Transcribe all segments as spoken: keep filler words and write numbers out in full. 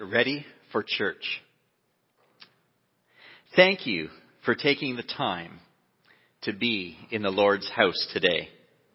Ready for church. Thank you for taking the time to be in the Lord's house today.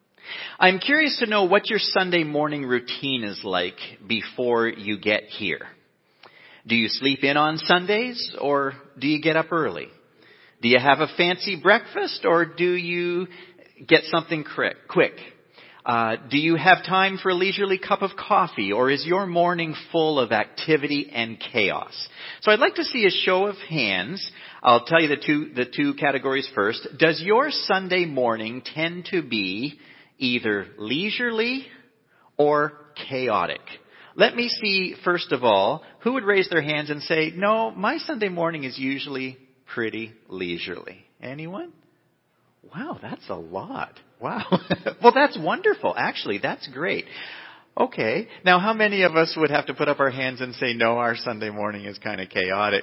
I'm curious to know what your Sunday morning routine is like before you get here. Do you sleep in on Sundays or do you get up early? Do you have a fancy breakfast or do you get something quick? Uh, do you have time for a leisurely cup of coffee, or is your morning full of activity and chaos? So I'd like to see a show of hands. I'll tell you the two, the two categories first. Does your Sunday morning tend to be either leisurely or chaotic? Let me see, first of all, who would raise their hands and say, no, my Sunday morning is usually pretty leisurely. Anyone? Wow, that's a lot. Wow. Well, that's wonderful. Actually, that's great. Okay. Now, how many of us would have to put up our hands and say, no, our Sunday morning is kind of chaotic?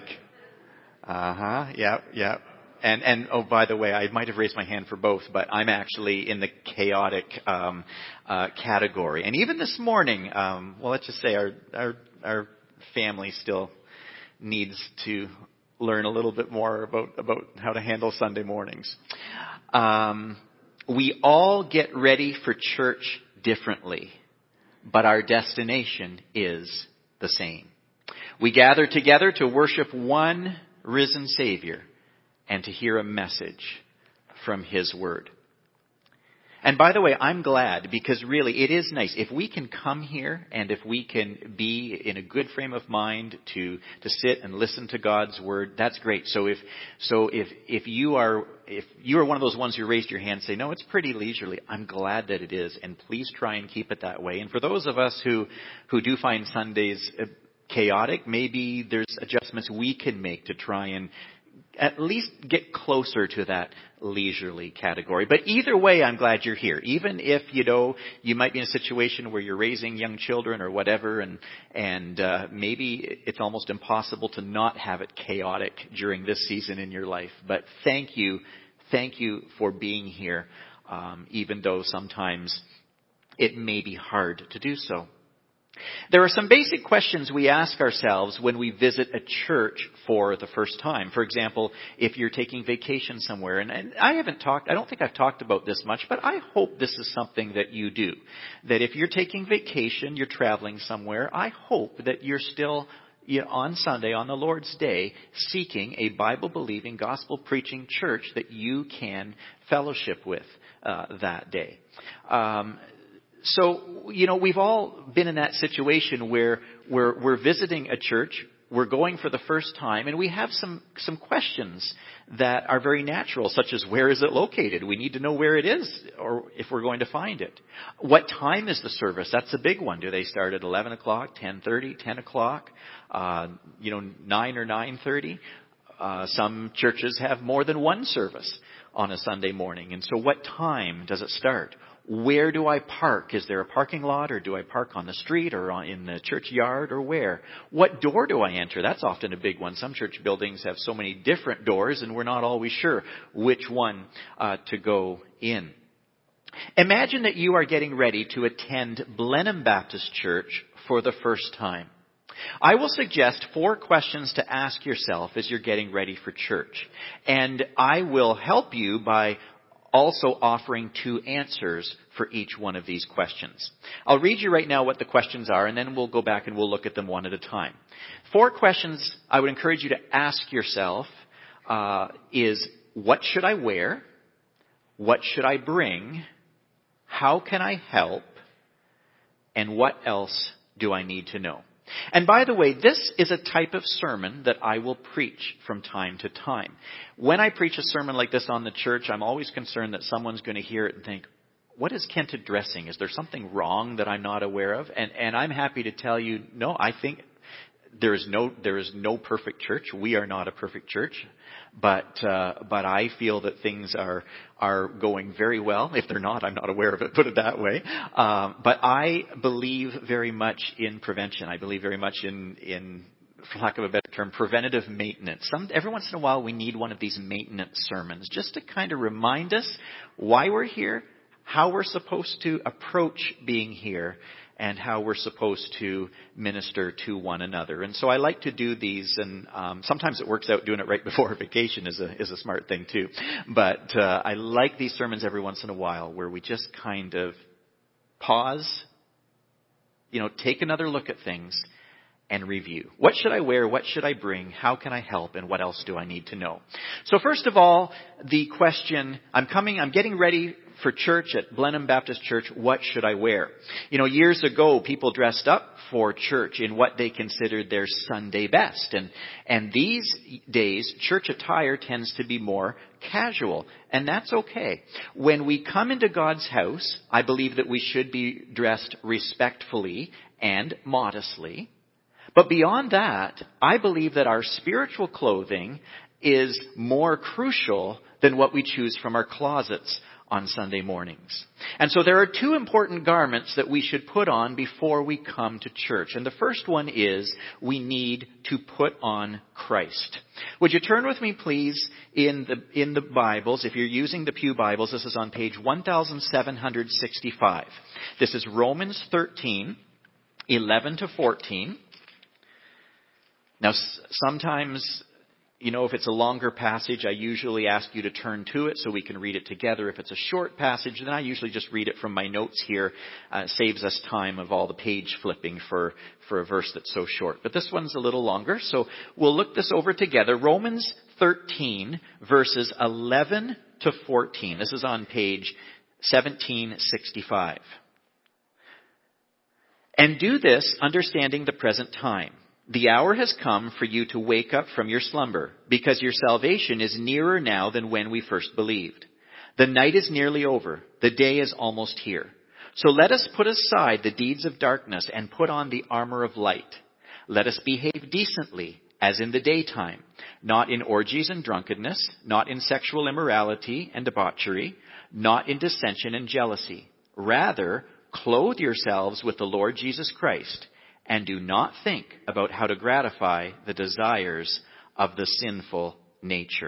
Uh-huh. Yep, yep. And, and, oh, by the way, I might have raised my hand for both, but I'm actually in the chaotic, um, uh, category. And even this morning, um, well, let's just say our, our, our family still needs to learn a little bit more about, about how to handle Sunday mornings. Um, we all get ready for church differently, but our destination is the same. We gather together to worship one risen Savior and to hear a message from His Word. And by the way, I'm glad, because really it is nice. If we can come here and if we can be in a good frame of mind to, to sit and listen to God's Word, that's great. So if, so if, if you are, if you are one of those ones who raised your hand and say, no, it's pretty leisurely, I'm glad that it is. And please try and keep it that way. And for those of us who, who do find Sundays chaotic, maybe there's adjustments we can make to try and at least get closer to that leisurely category. But either way, I'm glad you're here. Even if, you know, you might be in a situation where you're raising young children or whatever, and and uh, maybe it's almost impossible to not have it chaotic during this season in your life. But thank you, thank you for being here, um, even though sometimes it may be hard to do so. There are some basic questions we ask ourselves when we visit a church for the first time. For example, if you're taking vacation somewhere, and, and I haven't talked, I don't think I've talked about this much, but I hope this is something that you do. That if you're taking vacation, you're traveling somewhere, I hope that you're still, you know, on Sunday, on the Lord's Day, seeking a Bible-believing, gospel-preaching church that you can fellowship with uh, that day. Um, So, you know, we've all been in that situation where we're, we're visiting a church, we're going for the first time, and we have some, some questions that are very natural, such as where is it located? We need to know where it is, or if we're going to find it. What time is the service? That's a big one. Do they start at eleven o'clock, ten thirty, ten o'clock, uh, you know, nine or nine thirty? Uh, some churches have more than one service on a Sunday morning. And so what time does it start? Where do I park? Is there a parking lot, or do I park on the street or on, in the church yard, or where? What door do I enter? That's often a big one. Some church buildings have so many different doors, and we're not always sure which one uh, to go in. Imagine that you are getting ready to attend Blenheim Baptist Church for the first time. I will suggest four questions to ask yourself as you're getting ready for church. And I will help you by also offering two answers for each one of these questions. I'll read you right now what the questions are, and then we'll go back and we'll look at them one at a time. Four questions I would encourage you to ask yourself uh, is, what should I wear? What should I bring? How can I help? And what else do I need to know? And by the way, this is a type of sermon that I will preach from time to time. When I preach a sermon like this on the church, I'm always concerned that someone's going to hear it and think, what is Kent addressing? Is there something wrong that I'm not aware of? And, and I'm happy to tell you, no, I think there is no, there is no perfect church. We are not a perfect church. But, uh, but I feel that things are, are going very well. If they're not, I'm not aware of it, put it that way. Um, but I believe very much in prevention. I believe very much in, in, for lack of a better term, preventative maintenance. Some, every once in a while we need one of these maintenance sermons just to kind of remind us why we're here, how we're supposed to approach being here, and how we're supposed to minister to one another. And so I like to do these, and um, sometimes it works out doing it right before vacation is a is a smart thing too. But uh, I like these sermons every once in a while where we just kind of pause, you know, take another look at things and review. What should I wear? What should I bring? How can I help? And what else do I need to know? So first of all, the question, I'm coming, I'm getting ready for church at Blenheim Baptist Church. What should I wear? You know, years ago, people dressed up for church in what they considered their Sunday best. And, and these days, church attire tends to be more casual. And that's okay. When we come into God's house, I believe that we should be dressed respectfully and modestly. But beyond that, I believe that our spiritual clothing is more crucial than what we choose from our closets on Sunday mornings. And so there are two important garments that we should put on before we come to church. And the first one is we need to put on Christ. Would you turn with me, please, in the in the Bibles? If you're using the Pew Bibles, this is on page one thousand seven hundred sixty-five. This is Romans thirteen, eleven to fourteen. Now, sometimes, you know, if it's a longer passage, I usually ask you to turn to it so we can read it together. If it's a short passage, then I usually just read it from my notes here. Uh, it saves us time of all the page flipping for, for a verse that's so short. But this one's a little longer, so we'll look this over together. Romans thirteen, verses eleven to fourteen. This is on page seventeen sixty-five. And do this understanding the present time. The hour has come for you to wake up from your slumber, because your salvation is nearer now than when we first believed. The night is nearly over. The day is almost here. So let us put aside the deeds of darkness and put on the armor of light. Let us behave decently, as in the daytime, not in orgies and drunkenness, not in sexual immorality and debauchery, not in dissension and jealousy. Rather, clothe yourselves with the Lord Jesus Christ, and do not think about how to gratify the desires of the sinful nature.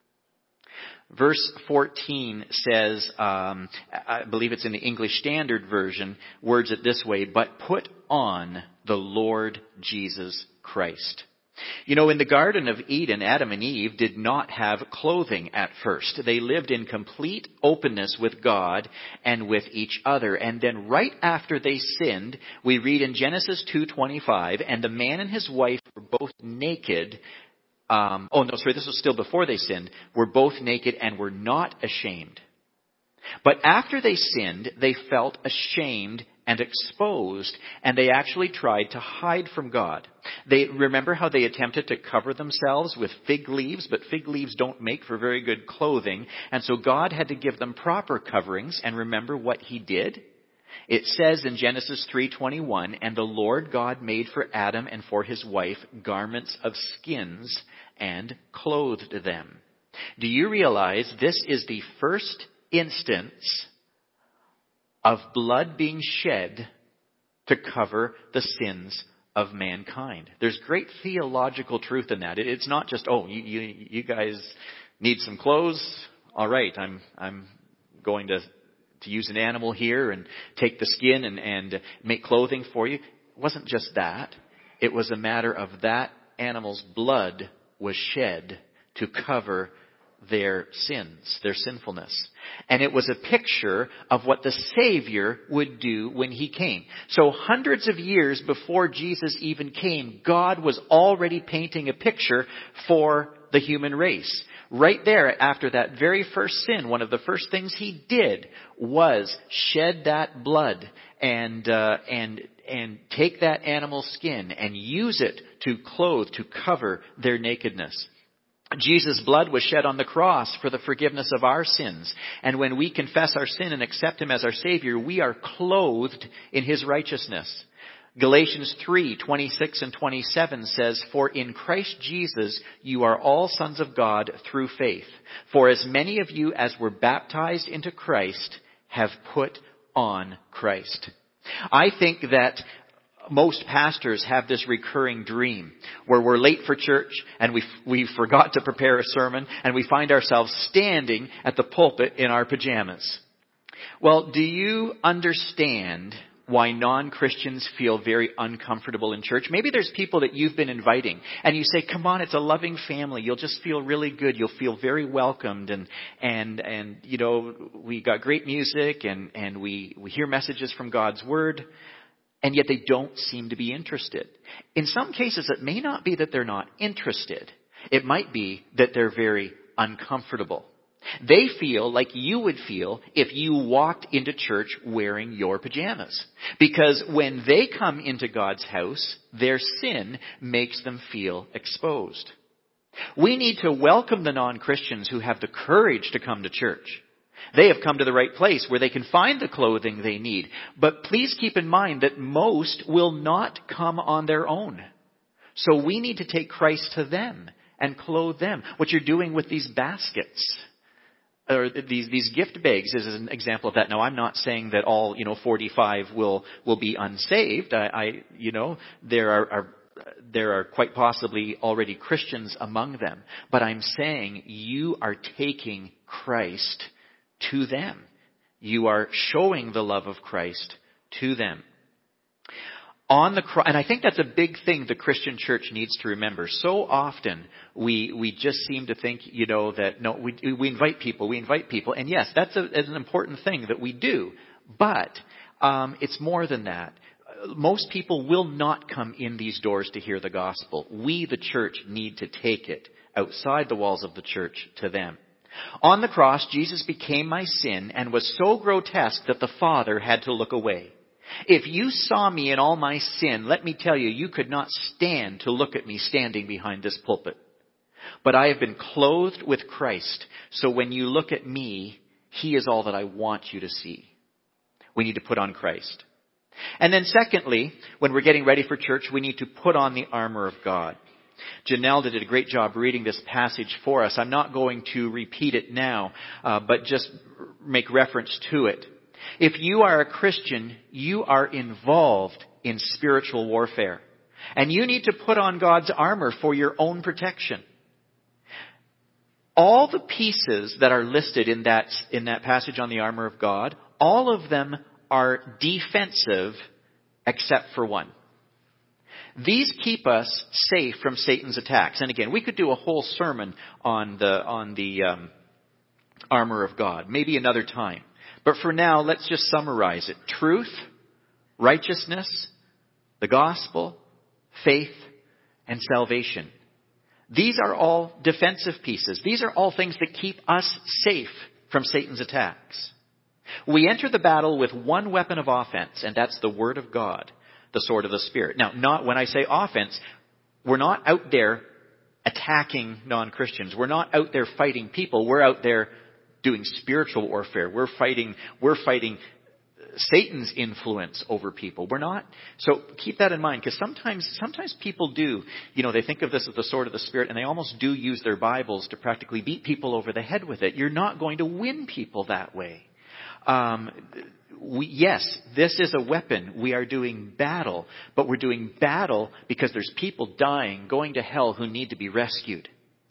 Verse fourteen says, um, I believe it's in the English Standard Version, words it this way, but put on the Lord Jesus Christ. You know, in the Garden of Eden, Adam and Eve did not have clothing at first. They lived in complete openness with God and with each other. And then right after they sinned, we read in Genesis two twenty-five, and the man and his wife were both naked. Um, oh, no, sorry, this was still before they sinned. Were both naked and were not ashamed. But after they sinned, they felt ashamed and exposed, and they actually tried to hide from God. They remember how they attempted to cover themselves with fig leaves, but fig leaves don't make for very good clothing, and so God had to give them proper coverings. And remember what he did? It says in Genesis three twenty-one, and the Lord God made for Adam and for his wife garments of skins and clothed them. Do you realize this is the first instance of blood being shed to cover the sins of mankind? There's great theological truth in that. It's not just, oh, you, you, you guys need some clothes. All right, I'm, I'm going to, to use an animal here and take the skin and, and make clothing for you. It wasn't just that. It was a matter of that animal's blood was shed to cover their sins, their sinfulness. And it was a picture of what the Savior would do when he came. So hundreds of years before Jesus even came, God was already painting a picture for the human race. Right there, after that very first sin, one of the first things he did was shed that blood and uh, and and take that animal skin and use it to clothe, to cover their nakedness. Jesus' blood was shed on the cross for the forgiveness of our sins. And when we confess our sin and accept him as our Savior, we are clothed in his righteousness. Galatians three twenty-six and twenty-seven says, for in Christ Jesus you are all sons of God through faith. For as many of you as were baptized into Christ have put on Christ. I think that most pastors have this recurring dream where we're late for church and we we forgot to prepare a sermon and we find ourselves standing at the pulpit in our pajamas. Well, do you understand why non-Christians feel very uncomfortable in church. Maybe there's people that you've been inviting and you say, come on, it's a loving family. You'll just feel really good. You'll feel very welcomed. And, and, and, you know, we got great music and, and we, we hear messages from God's word. And yet they don't seem to be interested. In some cases, it may not be that they're not interested. It might be that they're very uncomfortable. They feel like you would feel if you walked into church wearing your pajamas. Because when they come into God's house, their sin makes them feel exposed. We need to welcome the non-Christians who have the courage to come to church. They have come to the right place where they can find the clothing they need. But please keep in mind that most will not come on their own. So we need to take Christ to them and clothe them. What you're doing with these baskets or these these gift bags is an example of that. Now, I'm not saying that all, you know, forty-five will will be unsaved. I, I you know, there are, are there are quite possibly already Christians among them. But I'm saying you are taking Christ to them. You are showing the love of Christ to them. On the cross, and I think that's a big thing the Christian church needs to remember. So often we we just seem to think, you know, that no, we we invite people, we invite people, and yes, that's, a, that's an important thing that we do. But um, it's more than that. Most people will not come in these doors to hear the gospel. We, the church, need to take it outside the walls of the church to them. On the cross, Jesus became my sin and was so grotesque that the Father had to look away. If you saw me in all my sin, let me tell you, you could not stand to look at me standing behind this pulpit. But I have been clothed with Christ, so when you look at me, He is all that I want you to see. We need to put on Christ. And then secondly, when we're getting ready for church, we need to put on the armor of God. Janelle did a great job reading this passage for us. I'm not going to repeat it now, uh, but just make reference to it. If you are a Christian, you are involved in spiritual warfare. And you need to put on God's armor for your own protection. All the pieces that are listed in that, in that passage on the armor of God, all of them are defensive except for one. These keep us safe from Satan's attacks. And again, we could do a whole sermon on the, on the um, armor of God, maybe another time. But for now, let's just summarize it. Truth, righteousness, the gospel, faith, and salvation. These are all defensive pieces. These are all things that keep us safe from Satan's attacks. We enter the battle with one weapon of offense, and that's the Word of God, the sword of the Spirit. Now, not when I say offense, we're not out there attacking non-Christians. We're not out there fighting people. We're out there doing spiritual warfare. We're fighting, we're fighting Satan's influence over people. We're not. So keep that in mind, because sometimes, sometimes people do, you know, they think of this as the sword of the Spirit, and they almost do use their Bibles to practically beat people over the head with it. You're not going to win people that way. Um, we, yes, this is a weapon. We are doing battle, but we're doing battle because there's people dying, going to hell who need to be rescued.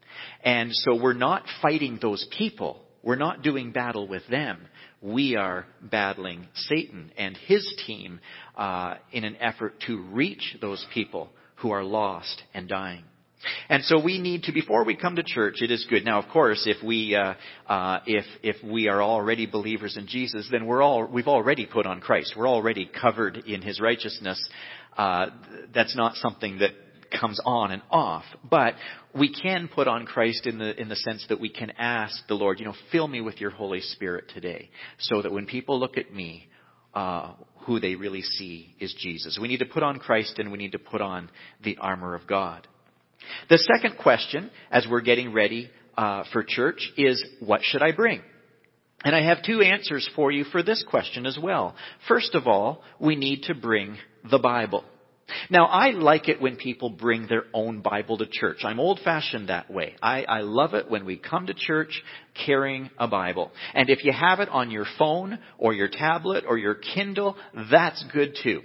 And so we're not fighting those people. We're not doing battle with them. We are battling Satan and his team uh, in an effort to reach those people who are lost and dying. And so we need to, before we come to church, it is good. Now, of course, if we uh, uh, if if we are already believers in Jesus, then we're all we've already put on Christ. We're already covered in His righteousness. Uh, that's not something that comes on and off, but we can put on Christ in the in the sense that we can ask the Lord, you know, fill me with your Holy Spirit today, so that when people look at me, uh, who they really see is Jesus. We need to put on Christ, and we need to put on the armor of God. The second question, as we're getting ready uh, for church, is what should I bring? And I have two answers for you for this question as well. First of all, we need to bring the Bible. Now, I like it when people bring their own Bible to church. I'm old-fashioned that way. I, I love it when we come to church carrying a Bible. And if you have it on your phone or your tablet or your Kindle, that's good too.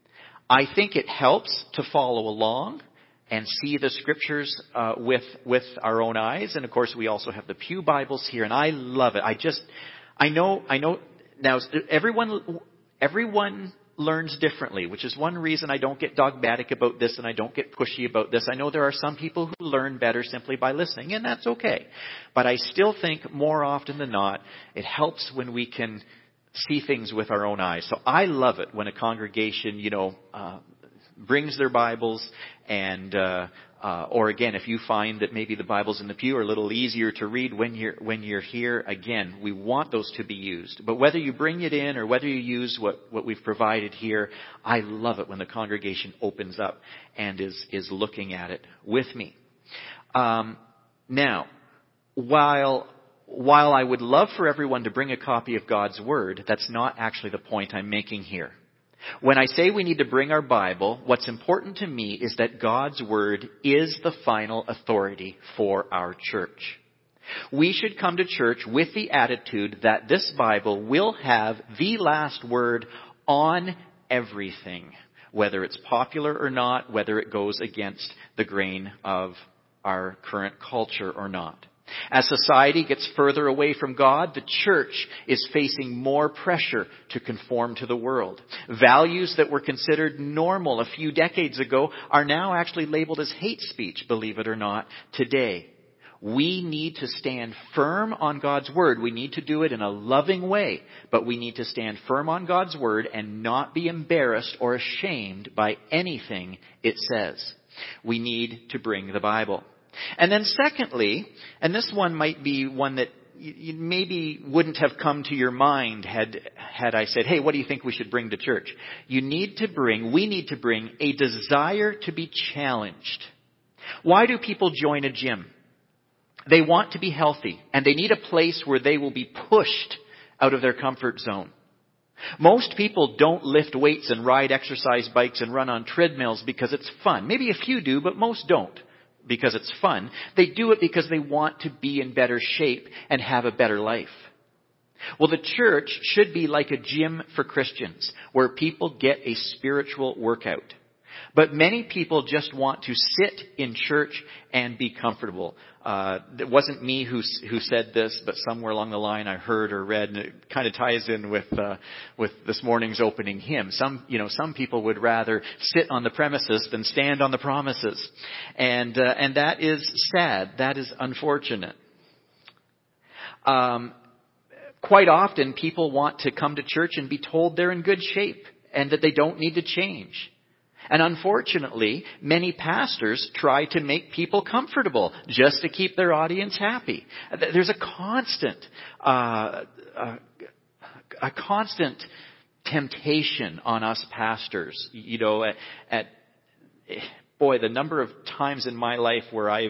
I think it helps to follow along and see the scriptures uh, with with our own eyes. And of course, we also have the Pew Bibles here, and I love it. I just, I know, I know. Now, everyone, everyone learns differently, which is one reason I don't get dogmatic about this and I don't get pushy about this. I know there are some people who learn better simply by listening, and that's okay. But I still think more often than not, it helps when we can see things with our own eyes. So I love it when a congregation, you know, uh, brings their Bibles and, uh, uh, or again, if you find that maybe the Bibles in the pew are a little easier to read when you're, when you're here, again, we want those to be used. But whether you bring it in or whether you use what, what we've provided here, I love it when the congregation opens up and is, is looking at it with me. Um, now, while, while I would love for everyone to bring a copy of God's Word, that's not actually the point I'm making here. When I say we need to bring our Bible, what's important to me is that God's Word is the final authority for our church. We should come to church with the attitude that this Bible will have the last word on everything, whether it's popular or not, whether it goes against the grain of our current culture or not. As society gets further away from God, the church is facing more pressure to conform to the world. Values that were considered normal a few decades ago are now actually labeled as hate speech, believe it or not, today. We need to stand firm on God's Word. We need to do it in a loving way, but we need to stand firm on God's Word and not be embarrassed or ashamed by anything it says. We need to bring the Bible. And then secondly, and this one might be one that you maybe wouldn't have come to your mind had, had I said, hey, what do you think we should bring to church? You need to bring, we need to bring a desire to be challenged. Why do people join a gym? They want to be healthy, and they need a place where they will be pushed out of their comfort zone. Most people don't lift weights and ride exercise bikes and run on treadmills because it's fun. Maybe a few do, but most don't because it's fun. They do it because they want to be in better shape and have a better life. Well, the church should be like a gym for Christians where people get a spiritual workout. But many people just want to sit in church and be comfortable. Uh, it wasn't me who who said this, but somewhere along the line I heard or read, and it kind of ties in with uh, with this morning's opening hymn. Some, you know, some people would rather sit on the premises than stand on the promises, and uh, and that is sad. That is unfortunate. Um, quite often, people want to come to church and be told they're in good shape and that they don't need to change. And unfortunately, many pastors try to make people comfortable just to keep their audience happy. There's a constant, uh, a, a constant temptation on us pastors. You know, at, at boy, the number of times in my life where I've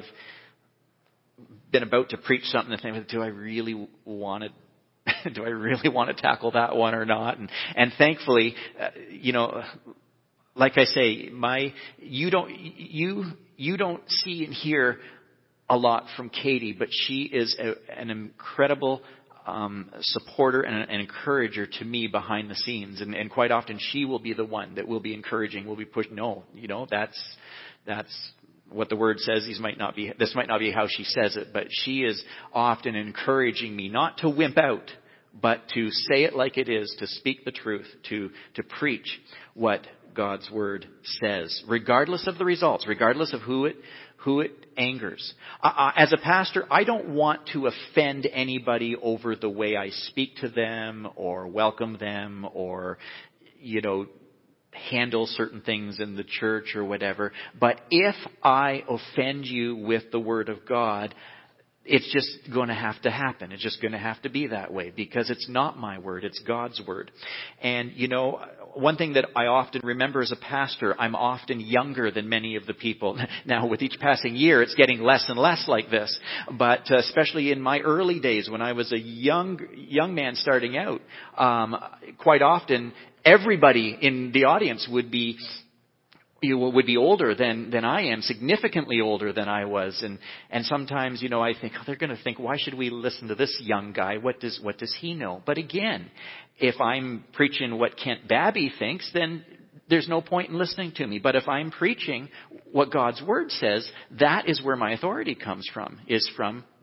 been about to preach something and think, do I really want to, do I really want to tackle that one or not? And, and thankfully, uh, you know. Like I say, my you don't you you don't see and hear a lot from Katie, but she is a, an incredible um, supporter and an encourager to me behind the scenes, and, and quite often she will be the one that will be encouraging, will be pushing. No, you know that's that's what the word says. These might not be. This might not be how she says it, but she is often encouraging me not to wimp out, but to say it like it is, to speak the truth, to to preach what God's word says, regardless of the results, regardless of who it who it angers. Uh, as a pastor, I don't want to offend anybody over the way I speak to them or welcome them or, you know, handle certain things in the church or whatever. But if I offend you with the word of God, it's just going to have to happen. It's just going to have to be that way because it's not my word. It's God's word. And, you know, one thing that I often remember as a pastor, I'm often younger than many of the people. Now, with each passing year, it's getting less and less like this. But uh, especially in my early days when I was a young young man starting out, um, quite often everybody in the audience would be You would be older than, than I am, significantly older than I was. And, and sometimes, you know, I think, oh, they're going to think, why should we listen to this young guy? What does, what does he know? But again, if I'm preaching what Kent Babby thinks, then there's no point in listening to me. But if I'm preaching what God's word says, that is where my authority comes from, is from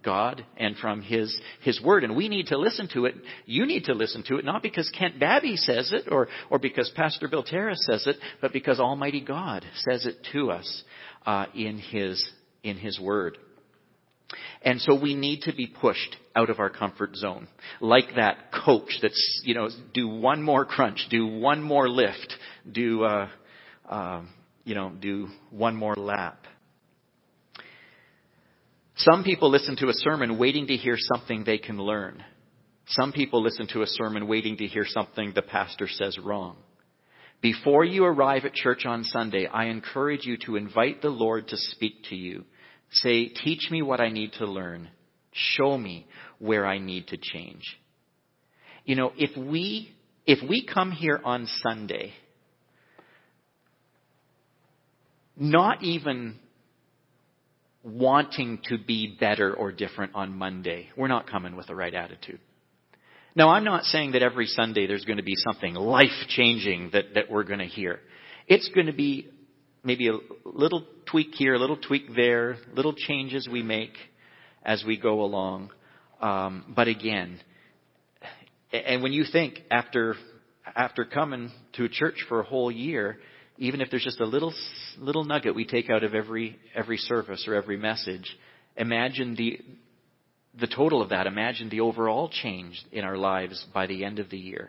God and from His, His Word. And we need to listen to it. You need to listen to it, not because Kent Babby says it or, or because Pastor Bill Terra says it, but because Almighty God says it to us uh, in His, in His Word. And so we need to be pushed out of our comfort zone. Like that coach that's, you know, do one more crunch, do one more lift, do, uh, uh, you know, do one more lap. Some people listen to a sermon waiting to hear something they can learn. Some people listen to a sermon waiting to hear something the pastor says wrong. Before you arrive at church on Sunday, I encourage you to invite the Lord to speak to you. Say, teach me what I need to learn. Show me where I need to change. You know, if we, if we come here on Sunday, not even wanting to be better or different on Monday, we're not coming with the right attitude. Now, I'm not saying that every Sunday there's going to be something life-changing that, that we're going to hear. It's going to be maybe a little tweak here, a little tweak there, little changes we make as we go along. Um, but again, and when you think after after coming to a church for a whole year, even if there's just a little little nugget we take out of every every service or every message, imagine the the total of that. Imagine the overall change in our lives by the end of the year.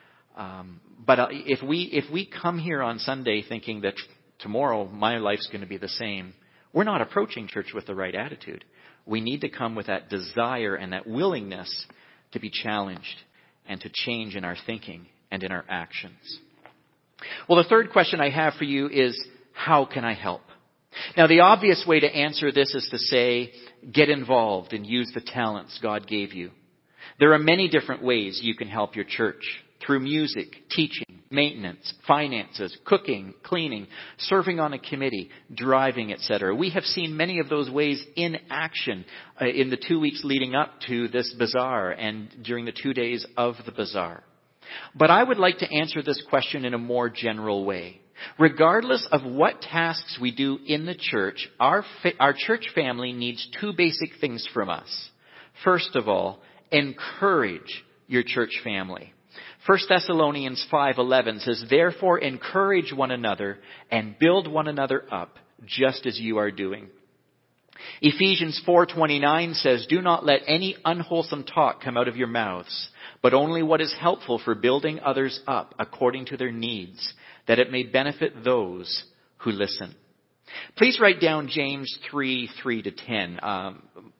Um, but uh, if we if we come here on Sunday thinking that tomorrow my life's going to be the same, we're not approaching church with the right attitude. We need to come with that desire and that willingness to be challenged and to change in our thinking and in our actions. Well, the third question I have for you is, how can I help? Now, the obvious way to answer this is to say, get involved and use the talents God gave you. There are many different ways you can help your church. Through music, teaching, maintenance, finances, cooking, cleaning, serving on a committee, driving, et cetera. We have seen many of those ways in action uh, in the two weeks leading up to this bazaar and during the two days of the bazaar. But I would like to answer this question in a more general way. Regardless of what tasks we do in the church, our, fa- our church family needs two basic things from us. First of all, encourage your church family. First Thessalonians five eleven says, therefore encourage one another and build one another up, just as you are doing. Ephesians four twenty-nine says, do not let any unwholesome talk come out of your mouths, but only what is helpful for building others up according to their needs, that it may benefit those who listen. Please write down James three, three to ten. Um,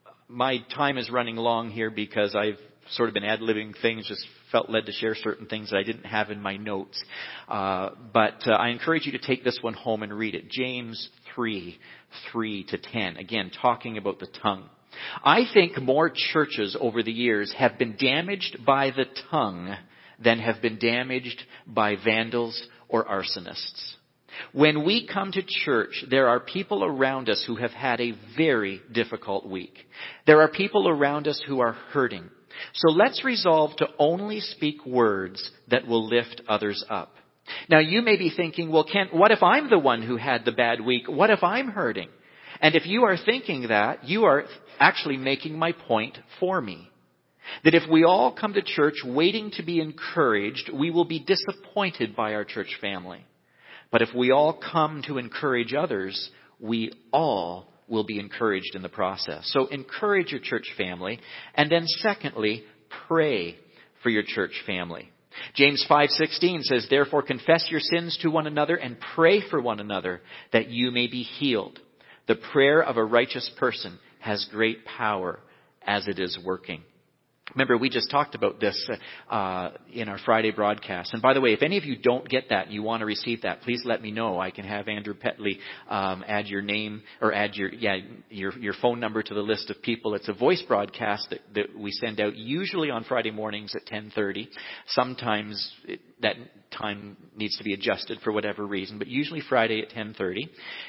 my time is running long here because I've sort of been ad-libbing things, just felt led to share certain things that I didn't have in my notes. Uh, but uh, I encourage you to take this one home and read it. James three, three to ten. Again, talking about the tongue. I think more churches over the years have been damaged by the tongue than have been damaged by vandals or arsonists. When we come to church, there are people around us who have had a very difficult week. There are people around us who are hurting. So let's resolve to only speak words that will lift others up. Now you may be thinking, well, Kent, what if I'm the one who had the bad week? What if I'm hurting? And if you are thinking that, you are actually making my point for me. That if we all come to church waiting to be encouraged, we will be disappointed by our church family. But if we all come to encourage others, we all will be encouraged in the process. So encourage your church family. And then secondly, pray for your church family. James five sixteen says, therefore confess your sins to one another and pray for one another that you may be healed. The prayer of a righteous person has great power as it is working. Remember, we just talked about this uh, in our Friday broadcast. And by the way, if any of you don't get that and you want to receive that, please let me know. I can have Andrew Petley um, add your name or add your yeah your your phone number to the list of people. It's a voice broadcast that, that we send out usually on Friday mornings at ten thirty. Sometimes it, that time needs to be adjusted for whatever reason, but usually Friday at ten thirty.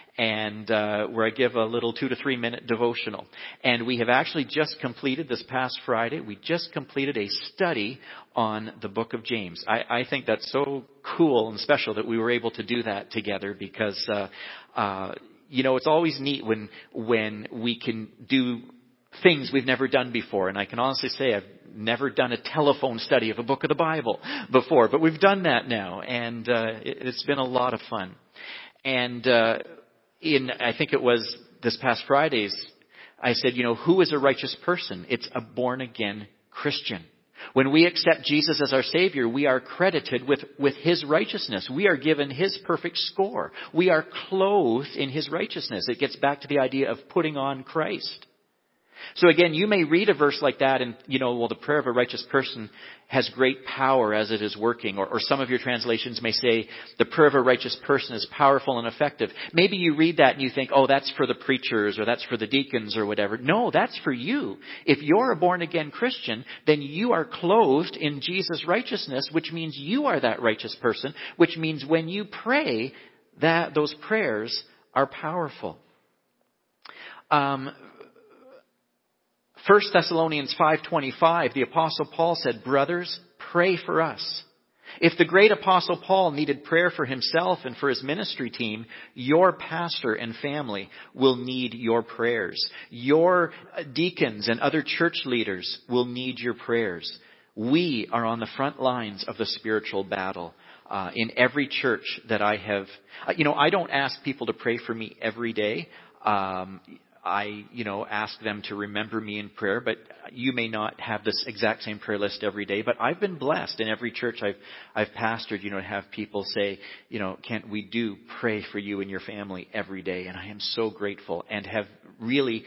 And uh, where I give a little two to three minute devotional. And we have actually just completed this past Friday, we just completed a study on the book of James. I, I think that's so cool and special that we were able to do that together because, uh, uh, you know, it's always neat when when we can do things we've never done before. And I can honestly say I've never done a telephone study of a book of the Bible before, but we've done that now. And uh, it, it's been a lot of fun. And uh, in, I think it was this past Friday's, I said, you know, who is a righteous person? It's a born-again Christian. When we accept Jesus as our Savior, we are credited with, with His righteousness. We are given His perfect score. We are clothed in His righteousness. It gets back to the idea of putting on Christ. So again, you may read a verse like that and, you know, well, the prayer of a righteous person has great power as it is working. Or, or some of your translations may say the prayer of a righteous person is powerful and effective. Maybe you read that and you think, oh, that's for the preachers or that's for the deacons or whatever. No, that's for you. If you're a born-again Christian, then you are clothed in Jesus' righteousness, which means you are that righteous person, which means when you pray, that those prayers are powerful. Um, First Thessalonians five twenty-five, the Apostle Paul said, brothers, pray for us. If the great Apostle Paul needed prayer for himself and for his ministry team, your pastor and family will need your prayers. Your deacons and other church leaders will need your prayers. We are on the front lines of the spiritual battle. Uh, in every church that I have, uh, you know, I don't ask people to pray for me every day. Um, I, you know, ask them to remember me in prayer, but you may not have this exact same prayer list every day. But I've been blessed in every church I've, I've pastored, you know, to have people say, you know, Kent, we do pray for you and your family every day. And I am so grateful and have really,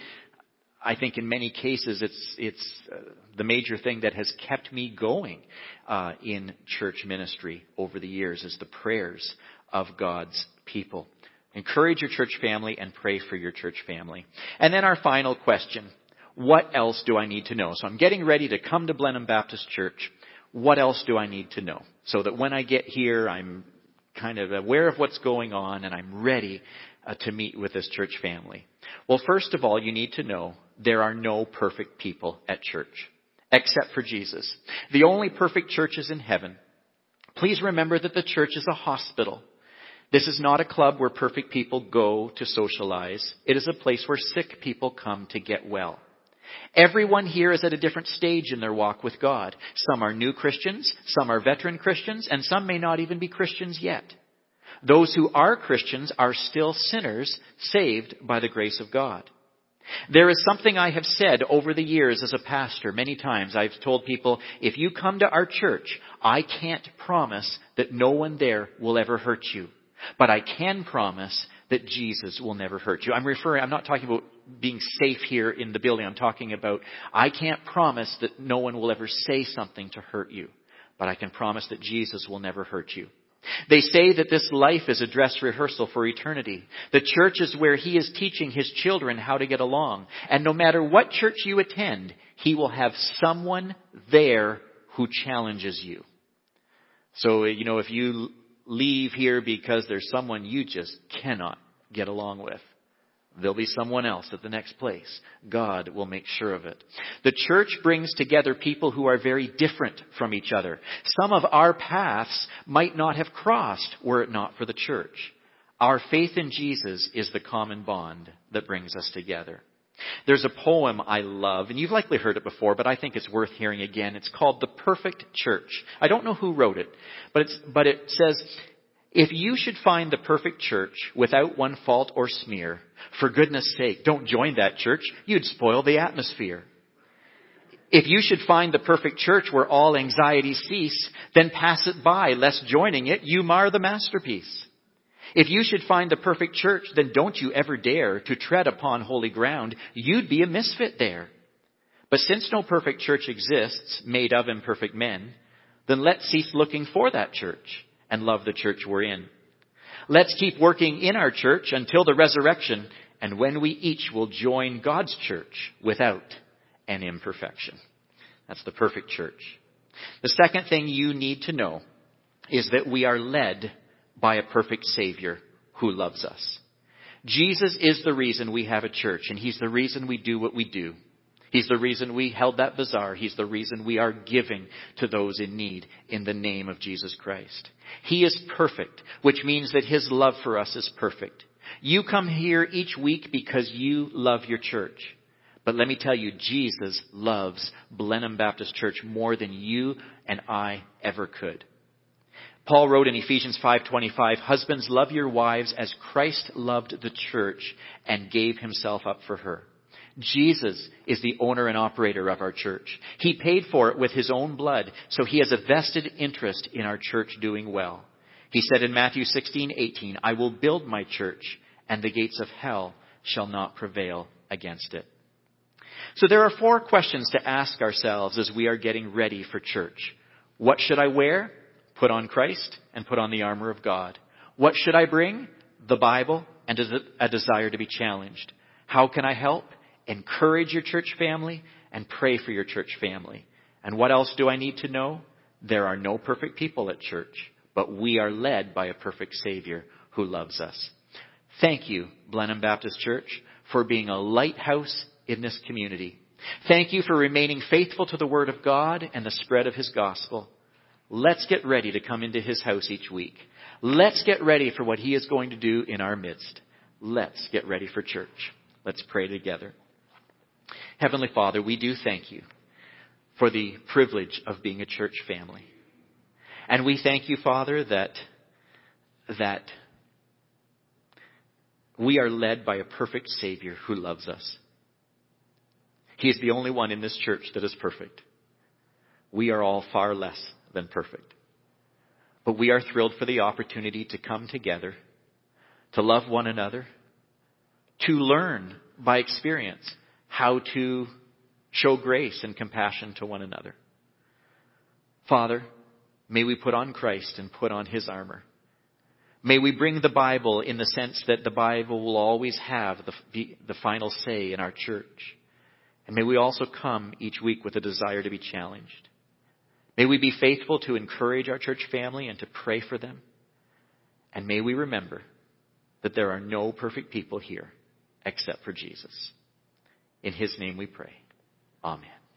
I think in many cases, it's, it's uh, the major thing that has kept me going, uh, in church ministry over the years is the prayers of God's people. Encourage your church family and pray for your church family. And then our final question, what else do I need to know? So I'm getting ready to come to Blenheim Baptist Church. What else do I need to know? So that when I get here, I'm kind of aware of what's going on and I'm ready uh, to meet with this church family. Well, first of all, you need to know there are no perfect people at church, except for Jesus. The only perfect church is in heaven. Please remember that the church is a hospital. This is not a club where perfect people go to socialize. It is a place where sick people come to get well. Everyone here is at a different stage in their walk with God. Some are new Christians, some are veteran Christians, and some may not even be Christians yet. Those who are Christians are still sinners saved by the grace of God. There is something I have said over the years as a pastor many times. I've told people, if you come to our church, I can't promise that no one there will ever hurt you. But I can promise that Jesus will never hurt you. I'm referring, I'm not talking about being safe here in the building. I'm talking about, I can't promise that no one will ever say something to hurt you. But I can promise that Jesus will never hurt you. They say that this life is a dress rehearsal for eternity. The church is where He is teaching His children how to get along. And no matter what church you attend, He will have someone there who challenges you. So, you know, if you leave here because there's someone you just cannot get along with, there'll be someone else at the next place. God will make sure of it. The church brings together people who are very different from each other. Some of our paths might not have crossed were it not for the church. Our faith in Jesus is the common bond that brings us together. There's a poem I love, and you've likely heard it before, but I think it's worth hearing again. It's called The Perfect Church. I don't know who wrote it, but it's, but it says, if you should find the perfect church without one fault or smear, for goodness sake, don't join that church. You'd spoil the atmosphere. If you should find the perfect church where all anxieties cease, then pass it by, lest joining it, you mar the masterpiece. If you should find the perfect church, then don't you ever dare to tread upon holy ground. You'd be a misfit there. But since no perfect church exists, made of imperfect men, then let's cease looking for that church and love the church we're in. Let's keep working in our church until the resurrection, and when we each will join God's church without an imperfection. That's the perfect church. The second thing you need to know is that we are led by a perfect Savior who loves us. Jesus is the reason we have a church, and He's the reason we do what we do. He's the reason we held that bazaar. He's the reason we are giving to those in need in the name of Jesus Christ. He is perfect, which means that His love for us is perfect. You come here each week because you love your church. But let me tell you, Jesus loves Blenheim Baptist Church more than you and I ever could. Paul wrote in Ephesians five twenty-five, "Husbands, love your wives as Christ loved the church and gave himself up for her." Jesus is the owner and operator of our church. He paid for it with his own blood, so he has a vested interest in our church doing well. He said in Matthew sixteen eighteen, "I will build my church, and the gates of hell shall not prevail against it." So there are four questions to ask ourselves as we are getting ready for church. What should I wear? Put on Christ and put on the armor of God. What should I bring? The Bible and a desire to be challenged. How can I help? Encourage your church family and pray for your church family. And what else do I need to know? There are no perfect people at church, but we are led by a perfect Savior who loves us. Thank you, Blenheim Baptist Church, for being a lighthouse in this community. Thank you for remaining faithful to the Word of God and the spread of His gospel. Let's get ready to come into His house each week. Let's get ready for what He is going to do in our midst. Let's get ready for church. Let's pray together. Heavenly Father, we do thank you for the privilege of being a church family. And we thank you, Father, that, that we are led by a perfect Savior who loves us. He is the only one in this church that is perfect. We are all far less than perfect. But we are thrilled for the opportunity to come together, to love one another, to learn by experience how to show grace and compassion to one another. Father, may we put on Christ and put on His armor. May we bring the Bible in the sense that the Bible will always have the, the final say in our church. And may we also come each week with a desire to be challenged. May we be faithful to encourage our church family and to pray for them. And may we remember that there are no perfect people here except for Jesus. In His name we pray. Amen.